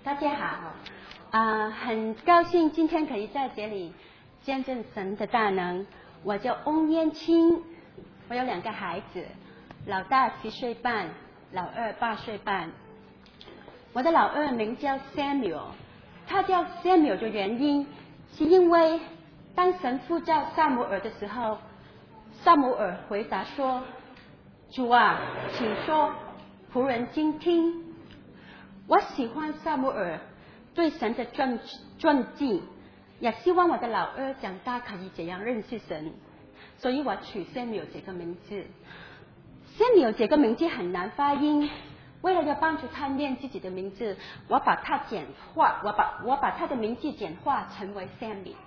大家好，很高兴今天可以在这里见证神的大能。我叫翁燕青，我有2个孩子，老大10岁半，老二8岁半。我的老二名叫 Samuel， 他叫 Samuel 的原因是因为当神呼召撒母耳的时候，撒母耳回答说：“主啊，请说，仆人静听。”我喜欢撒母耳对神的尊敬，也希望我的老二长大可以这样认识神，所以我取 Samuel 这个名字。Samuel 这个名字很难发音，为了要帮助他念自己的名字，我把它简化，我把他的名字简化成为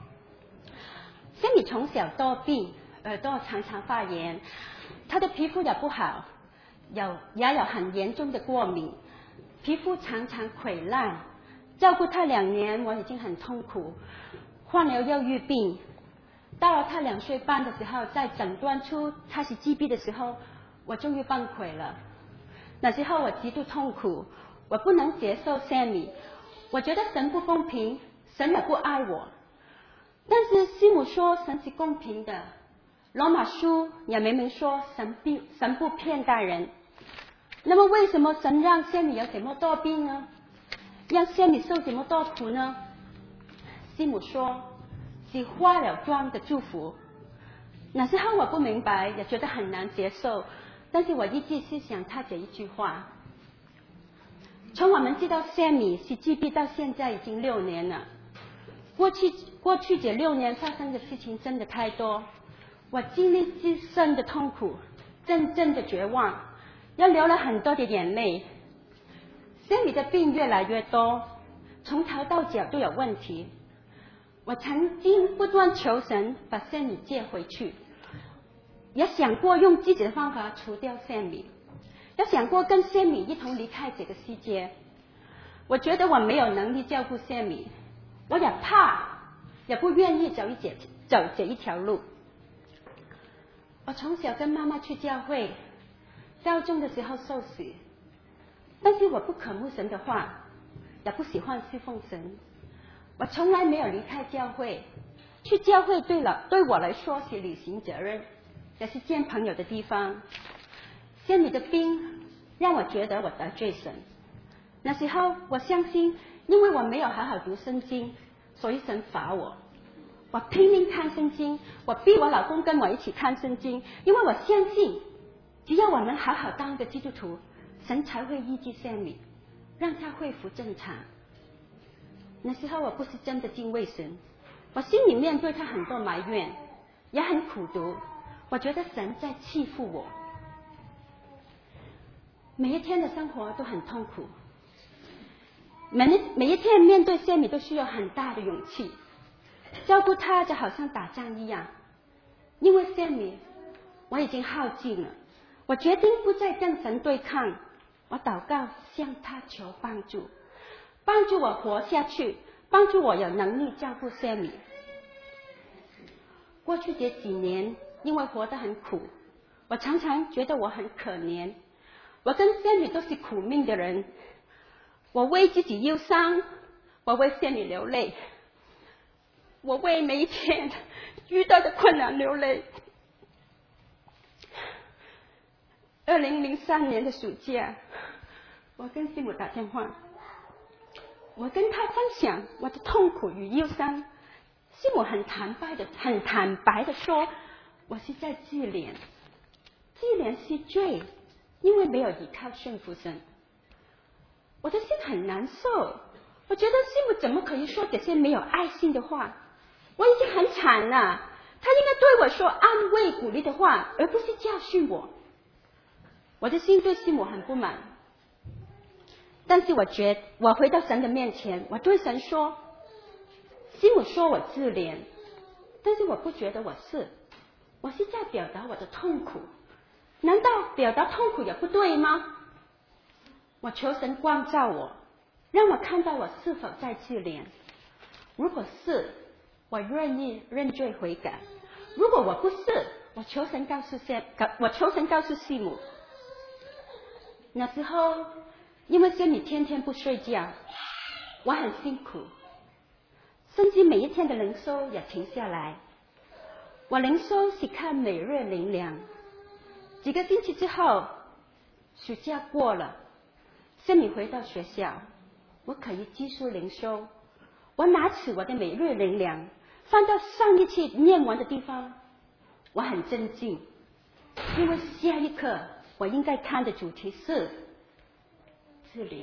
Sammy。Sammy 从小多病，耳朵常常发炎，他的皮肤也不好，也有很严重的过敏。皮肤常常溃烂，照顾他2年，我已经很痛苦，患了忧郁病。到了他2岁半的时候，在诊断出他是自闭的时候，我终于崩溃了。那时候我极度痛苦，我不能接受 Sammy， 我觉得神不公平，神也不爱我。但是师母说神是公平的，罗马书也明明说神不骗大人。那么为什么神让 Sammy 有这么多病呢？让 Sammy 受这么多苦呢？师母说是化了妆的祝福。那时候我不明白，也觉得很难接受，但是我一直是想他这一句话。从我们知道 Sammy 是自闭到现在已经6年了，过去这6年发生的事情真的太多，我经历至深的痛苦，真正的绝望，要流了很多的眼泪。Sammy 的病越来越多，从头到脚都有问题。我曾经不断求神把 Sammy 接回去，也想过用自己的方法除掉 Sammy， 也想过跟 Sammy 一同离开这个世界。我觉得我没有能力照顾 Sammy， 我也怕，也不愿意走这一条路。我从小跟妈妈去教会，高中的时候受洗，但是我不渴慕神的话，也不喜欢侍奉神。我从来没有离开教会，去教会对我来说是履行责任，也是见朋友的地方。Sammy的病让我觉得我得罪神。那时候我相信，因为我没有好好读圣经，所以神罚我。我拼命看圣经，我逼我老公跟我一起看圣经，因为我相信只要我们好好当个基督徒，神才会医治 Sammy， 让他恢复正常。那时候我不是真的敬畏神，我心里面对他很多埋怨，也很苦毒，我觉得神在欺负我。每一天的生活都很痛苦，每一天面对 Sammy 都需要很大的勇气，照顾他就好像打仗一样。因为 Sammy 我已经耗尽了，我决定不再跟神对抗，我祷告向他求帮助，帮助我活下去，帮助我有能力照顾 Sammy。 过去这几年因为活得很苦，我常常觉得我很可怜，我跟 Sammy 都是苦命的人，我为自己忧伤，我为 Sammy 流泪，我为每一天遇到的困难流泪。2003年的暑假，我跟师母打电话，我跟他分享我的痛苦与忧伤。师母很坦白的说，我是在自怜是罪，因为没有依靠顺服神。我的心很难受，我觉得师母怎么可以说这些没有爱心的话？我已经很惨了，他应该对我说安慰鼓励的话，而不是教训我。我的心对师母很不满，但是我回到神的面前，我对神说，师母说我自怜，但是我不觉得我是在表达我的痛苦，难道表达痛苦也不对吗？我求神光照我，让我看到我是否在自怜。如果是，我愿意认罪悔改；如果我不是，我求神告诉师母。那时候因为Sammy天天不睡觉， 我很辛苦，甚至每一天的灵修也停下来。我灵修是看每日灵粮。几个星期之后，暑假过了，圣米回到学校，我可以继续灵修。我拿起我的每日灵粮，翻到上一期念完的地方，我很震惊，因为下一课我应该看的主题是自怜。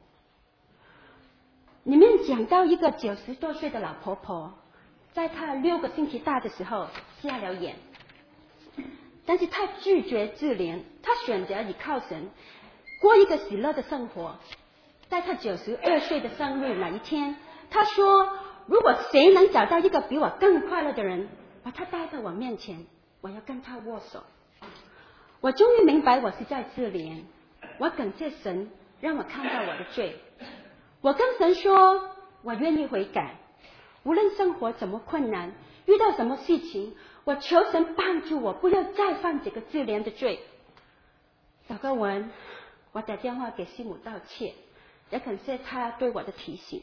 里面讲到一个90多岁的老婆婆，在她6个星期大的时候瞎了眼，但是她拒绝自怜，她选择依靠神，过一个喜乐的生活。在她92岁的生日那一天，她说：“如果谁能找到一个比我更快乐的人，把他带到我面前，我要跟他握手。”我终于明白我是在自怜，我感谢神让我看到我的罪。我跟神说，我愿意悔改，无论生活怎么困难，遇到什么事情，我求神帮助我，不要再犯这个自怜的罪。祷告完，我打电话给师母道歉，也感谢他对我的提醒。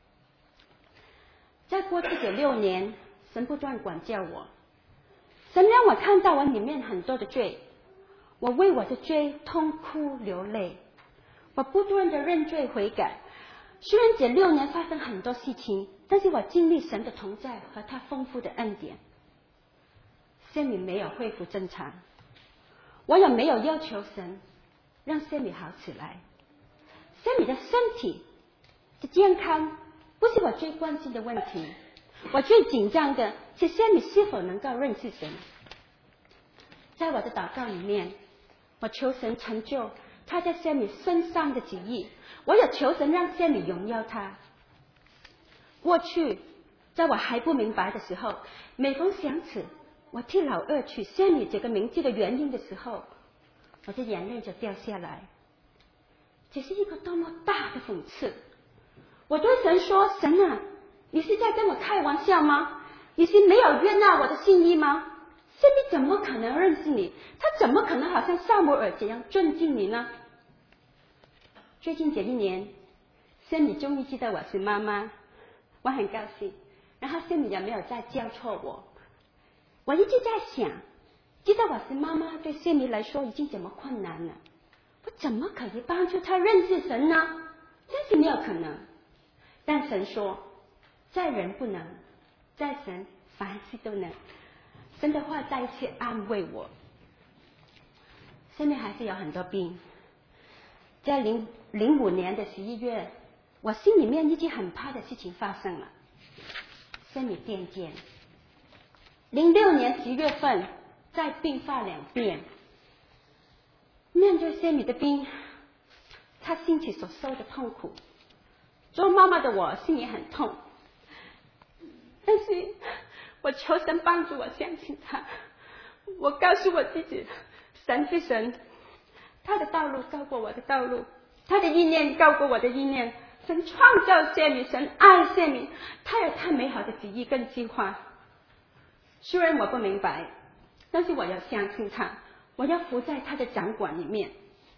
在过去的6年，神不断管教我，神让我看到我里面很多的罪，我为我的罪痛哭流泪，我不断的认罪悔改。虽然这6年发生很多事情，但是我经历神的同在和他丰富的恩典。谢米没有恢复正常，我也没有要求神让谢米好起来。谢米的身体的健康不是我最关心的问题，我最紧张的是谢米是否能够认识神。在我的祷告里面，我求神成就他在谢米身上的旨意，我也求神让谢米荣耀他。过去在我还不明白的时候，每逢想起我替老二取谢米这个名字的原因的时候，我的眼泪就掉下来。这是一个多么大的讽刺！我对神说：“神啊，你是在跟我开玩笑吗？你是没有悦纳我的心意吗？谢米怎么可能认识你？他怎么可能好像撒母耳这样尊敬你呢？”最近这1年，谢米终于知道我是妈妈，我很高兴。然后谢米也没有再叫错我。我一直在想，知道我是妈妈对谢米来说已经怎么困难了，我怎么可以帮助他认识神呢？真是没有可能。但神说，在人不能，在神凡事都能。神的话再一次安慰我。谢米还是有很多病。在05年的11月，我心里面一直很怕的事情发生了，谢米癫痫。06年10月份，再并发2遍。面对谢米的病，他心里所受的痛苦，做妈妈的我心里很痛，但是我求神帮助我相信他。我告诉我自己，神是神，他的道路高过我的道路，他的意念高过我的意念。神创造谢米，神爱谢米，他有他美好的旨意跟计划。虽然我不明白，但是我要相信他，我要服在他的掌管里面。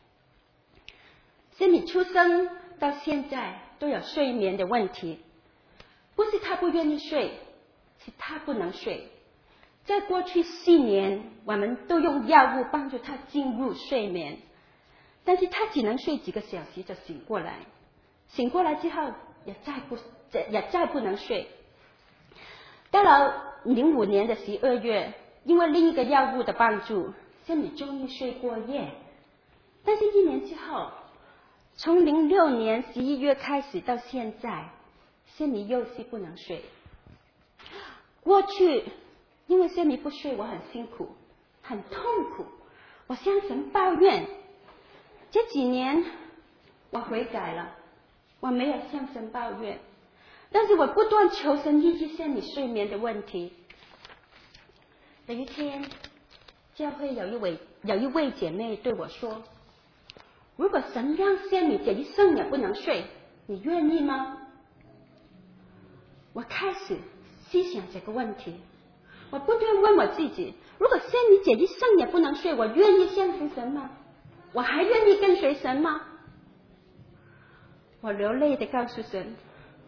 谢米出生到现在都有睡眠的问题，不是他不愿意睡，是他不能睡。在过去4年，我们都用药物帮助他进入睡眠，但是他只能睡几个小时就醒过来，醒过来之后也再不能睡。到了05年的12月，因为另一个药物的帮助，谢米终于睡过夜。但是1年之后，从06年11月开始到现在，谢米又是不能睡。过去因为谢米不睡，我很辛苦，很痛苦，我向神抱怨。这几年我悔改了，我没有向神抱怨，但是我不断求神医治谢米睡眠的问题。有一天，教会有一位姐妹对我说：“如果神让谢米这一生也不能睡，你愿意吗？”我开始思想这个问题，我不断问我自己：如果谢米这一生也不能睡，我愿意相信神吗？我还愿意跟随神吗？我流泪地告诉神：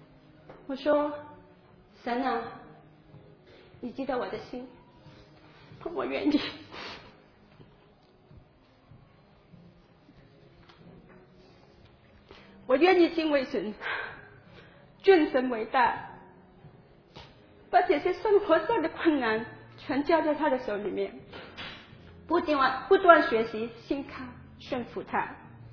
我说，神啊，你知道我的心，我愿意。我愿意敬畏神，尊神为大，把这些生活上的困难全交在他的手里面，不断学习信靠顺服他。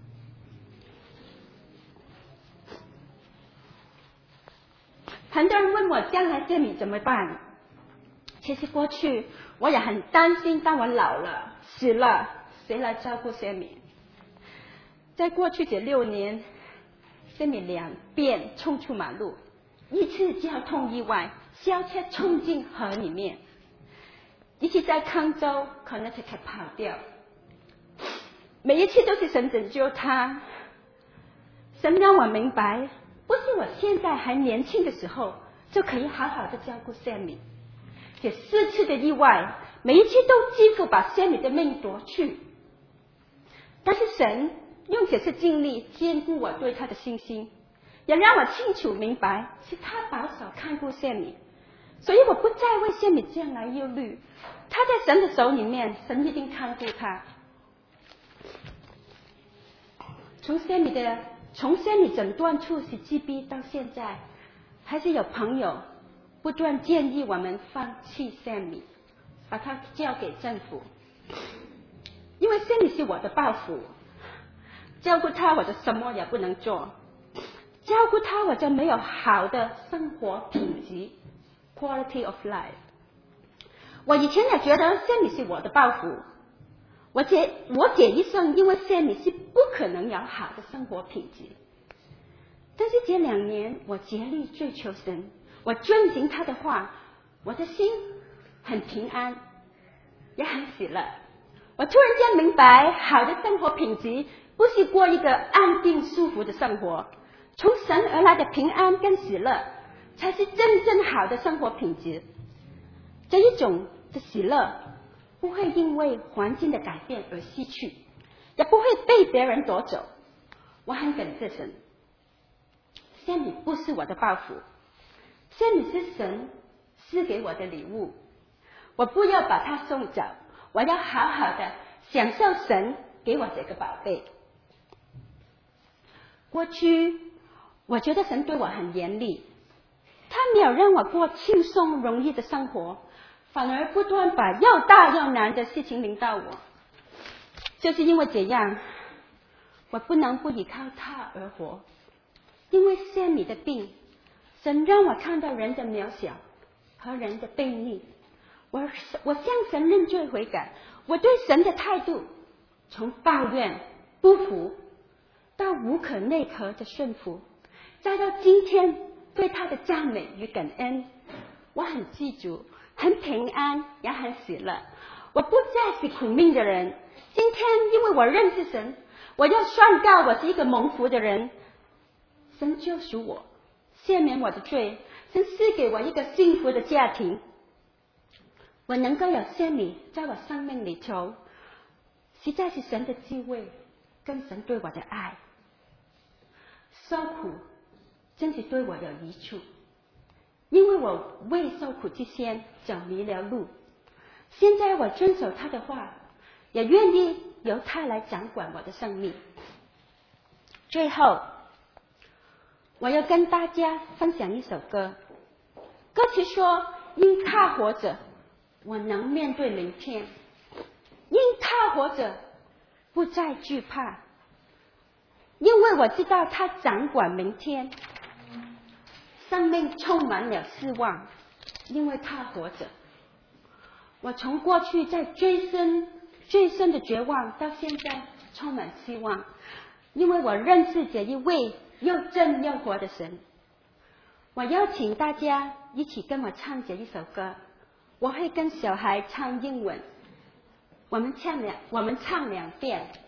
很多人问我将来这米怎么办？其实过去我也很担心，当我老了死了，谁来照顾谢米？在过去这6年，谢米2遍冲出马路，一次交通意外，校车冲进河里面，一次在康州可能才跑掉，每一次都是神拯救他。神让我明白，不是我现在还年轻的时候就可以好好的照顾谢米。这4次的意外，每一次都几乎把谢米的命夺去，但是神用这次经历坚固我对他的信心，也让我清楚明白是他保守看顾谢米，所以我不再为谢米将来忧虑。他在神的手里面，神一定看顾他。从谢米诊断出是 GB 到现在，还是有朋友不断建议我们放弃谢米，把它交给政府，因为谢米是我的抱负，照顾他我就什么也不能做，照顾他我就没有好的生活品质 quality of life。 我以前也觉得谢米是我的抱负，我这一生因为谢米是不可能有好的生活品质，但是这2年我竭力追求神，我遵行他的话，我的心很平安，也很喜乐。我突然间明白，好的生活品质不是过一个安定舒服的生活，从神而来的平安跟喜乐才是真正好的生活品质。这一种的喜乐不会因为环境的改变而失去，也不会被别人夺走。我很感谢神，谢米不是我的抱负，谢米是神赐给我的礼物，我不要把它送走，我要好好的享受神给我这个宝贝。过去我觉得神对我很严厉，他没有让我过轻松容易的生活，反而不断把又大又难的事情临到我。就是因为这样，我不能不依靠他而活。因为谢米的病，神让我看到人的渺小和人的悖逆，我向神认罪悔改，我对神的态度从抱怨不服到无可奈何的顺服，再到今天对他的赞美与感恩，我很知足，很平安，也很喜乐。我不再是苦命的人，今天因为我认识神，我要宣告我是一个蒙福的人。神救赎我，赦免我的罪，神赐给我一个幸福的家庭。我能够有谢米在我生命里头，实在是神的智慧跟神对我的爱。受苦真是对我有益处，因为我未受苦之前走迷了路，现在我遵守他的话，也愿意由他来掌管我的生命。最后我要跟大家分享一首歌，歌词说，因他活着我能面对明天，因他活着不再惧怕，因为我知道他掌管明天，生命充满了希望，因为他活着。我从过去在最深的绝望，到现在充满希望，因为我认识这一位又真又活的神。我邀请大家一起跟我唱这一首歌，我会跟小孩唱英文，我们唱2遍。